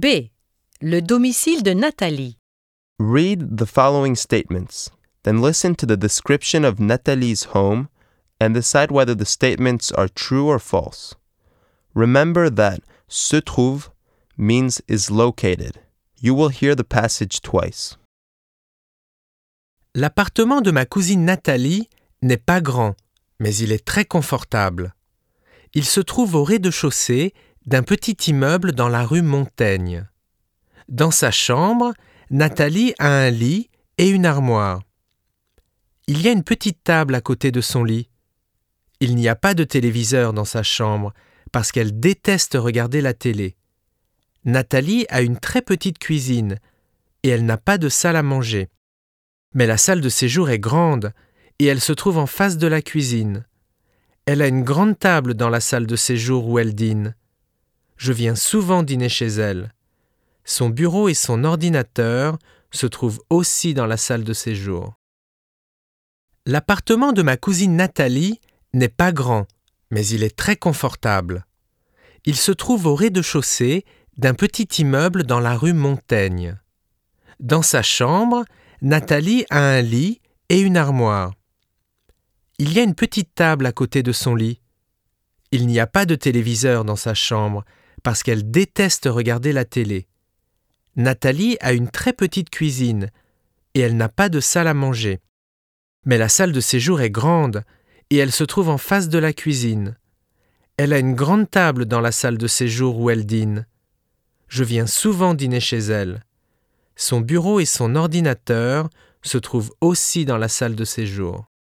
B. Le domicile de Nathalie. Read the following statements, then listen to the description of Nathalie's home and decide whether the statements are true or false. Remember that se trouve means is located. You will hear the passage twice. L'appartement de ma cousine Nathalie n'est pas grand, mais il est très confortable. Il se trouve au rez-de-chaussée d'un petit immeuble dans la rue Montaigne. Dans sa chambre, Nathalie a un lit et une armoire. Il y a une petite table à côté de son lit. Il n'y a pas de téléviseur dans sa chambre parce qu'elle déteste regarder la télé. Nathalie a une très petite cuisine et elle n'a pas de salle à manger. Mais la salle de séjour est grande et elle se trouve en face de la cuisine. Elle a une grande table dans la salle de séjour où elle dîne. Je viens souvent dîner chez elle. Son bureau et son ordinateur se trouvent aussi dans la salle de séjour. L'appartement de ma cousine Nathalie n'est pas grand, mais il est très confortable. Il se trouve au rez-de-chaussée d'un petit immeuble dans la rue Montaigne. Dans sa chambre, Nathalie a un lit et une armoire. Il y a une petite table à côté de son lit. Il n'y a pas de téléviseur dans sa chambre parce qu'elle déteste regarder la télé. Nathalie a une très petite cuisine et elle n'a pas de salle à manger. Mais la salle de séjour est grande et elle se trouve en face de la cuisine. Elle a une grande table dans la salle de séjour où elle dîne. Je viens souvent dîner chez elle. Son bureau et son ordinateur se trouvent aussi dans la salle de séjour.